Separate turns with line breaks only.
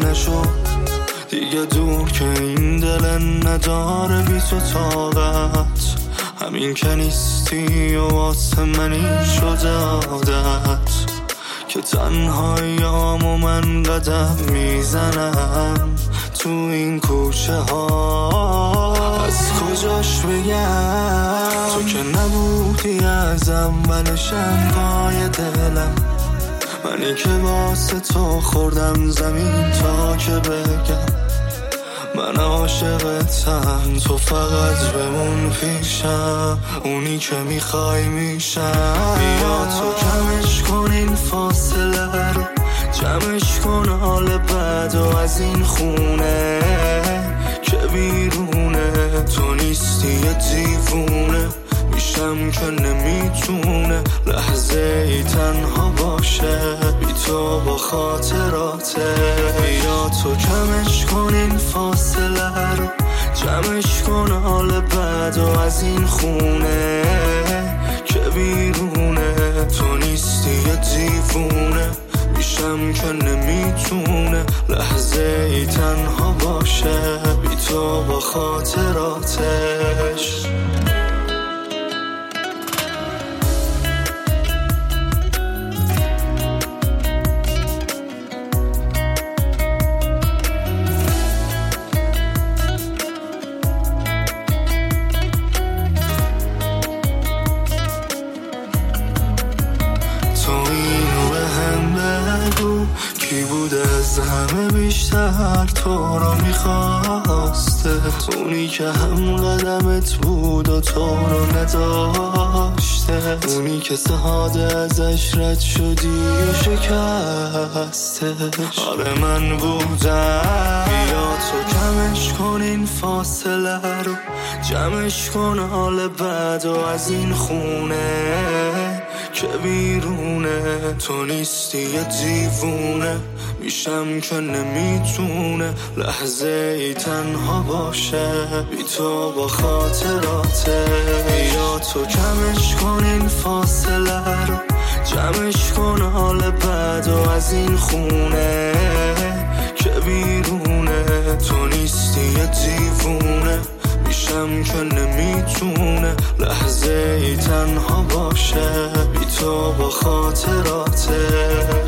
نشو دیگه دور که این دل نداره بی تو طاقت. همین که نیستی و واسه منی شده عادت که تنهاییامو من قدم میزنم تو این کوچه ها. از کجاش بگم تو که نبودی از اول شنگای دلم، منی که واسه تو خوردم زمین تا که بگم من عاشقتم. تو فقط بمون پیشم، اونی که میخوای میشم. بیا تو کمش کن این فاصله رو، جمعش کن حال بد و از این خونه که بیرونه. تو نیستی یه دیوونه میشم که نمیتونه لحظه ای تنها باشه بی تو با خاطراته. بیا تو کمش کن این فاصله رو، جمعش کن حال بد و از این خونه که بیرونه. تو نیستی یه دیوونه میشم که نمیتونه لحظه ای تنها باشه بی تو با خاطراتش. کی بوده از همه بیشتر تو رو میخواسته؟ اونی که هم قدمت بود و تو رو نداشته، اونی که ساده ازش رد شدی و شکستش. آره من بودم. بیا تو کمش کن این فاصله رو، جمعش کن حال بد و از این خونه که بیرونه. تو نیستی یه دیوونه میشم که نمیتونه لحظه ای تنها باشه بی تو با خاطراته. بیا تو کمش کن این فاصله رو، جمعش کن حال بد و از این خونه که بیرونه. تو نیستی یه دیوونه میشم که نمیتونه لحظه ای تنها باشه بی تو با خاطراتش.